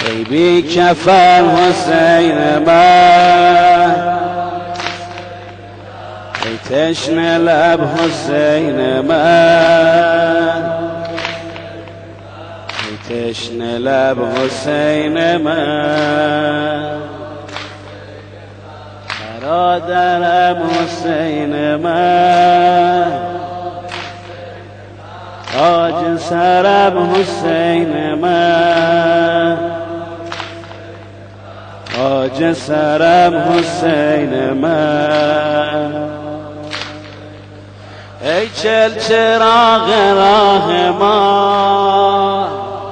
ای بی کفن حسین من، ای تشنه لب حسین من، ای تشنه لب حسین من، برادرم حسین من، تاج سرم حسین من، تاج سرم حسین من، ای چل چراغ راه ما،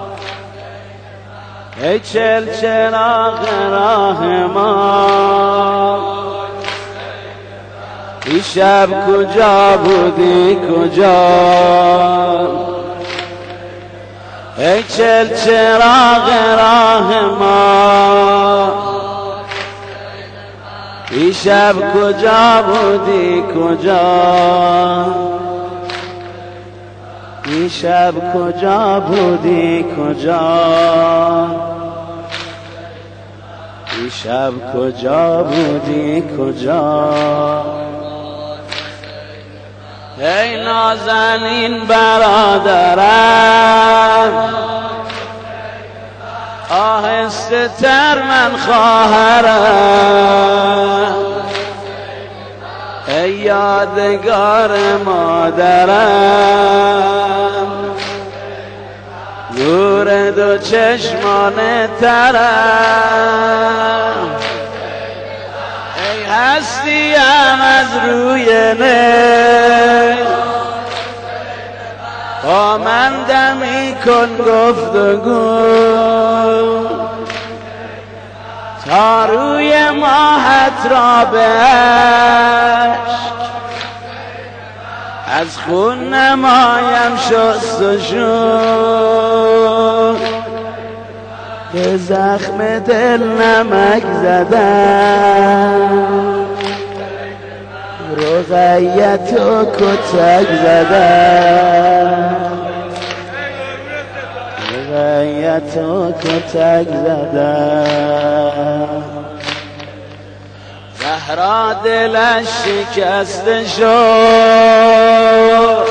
ای چل چراغ راه ما، دیشب کجا بودی کجا؟ ای چل چراغ راه ما، دیشب کجا بودی کجا؟ دیشب کجا بودی کجا؟ دیشب کجا بودی کجا؟ ای نازنین برادرم، آهسته تر من خواهرم، ای یادگار مادرم، نور دو چشمان ترم، ای هستیم از روی نی، با من دمی کن گفتگو، تا روی ماهت را به عشق از خون نمایم شستشو، به زخم دل نمک زدم، رقیت و کتک زدم، رقیت و کتک زدم، زهرا دلش شکسته شد،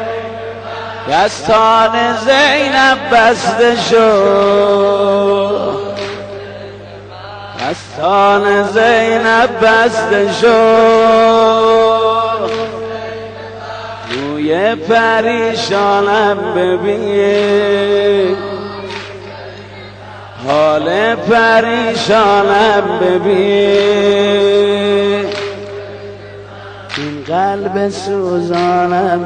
دستان زینب بسته شد، دستان زینب بسته شد، روی پریشانم ببین، حال پریشانم ببین، این قلب سوزانم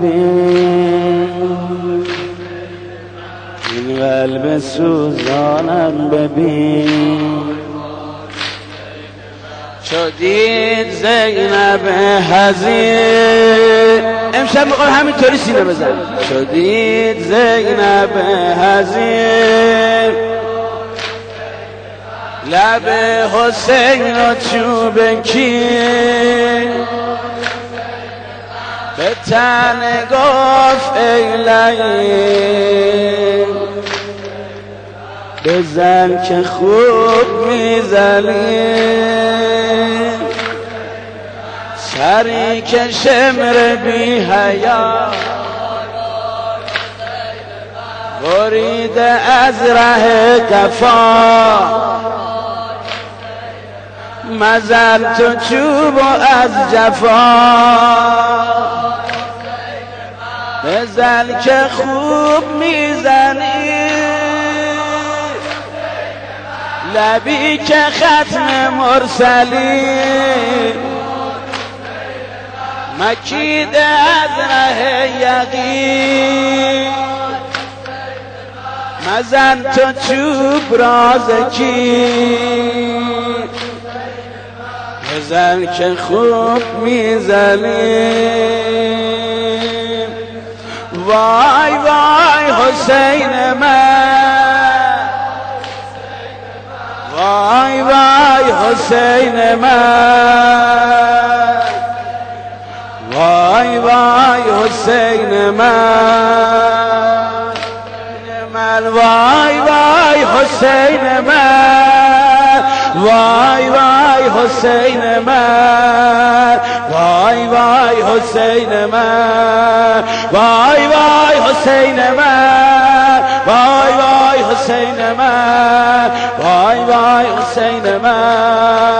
ببین، این قلب سوزانم ببین، چو دید زینب حزین، امشب میخوام همینطوری سینه بزن، چو دید زینب حزین، لب حسین و چوبکی، به تن گفت ای لعین، بزن که خوب میزنی، سری که شمر بی حیا، بریده از ره قفا، مزن تو چوب و از جفا، بزن که خوب میزنی، لبی که ختم مرسلی، مکیده از ره یقین، مزن تو چوب رازکی، بزن که خوب میزنی، وای وای حسین من، وای وای حسین من، وای وای حسین من، وای وای حسین من وای وای حسین من وای وای حسین من وای وای حسین من وای وای حسین من وای وای حسین من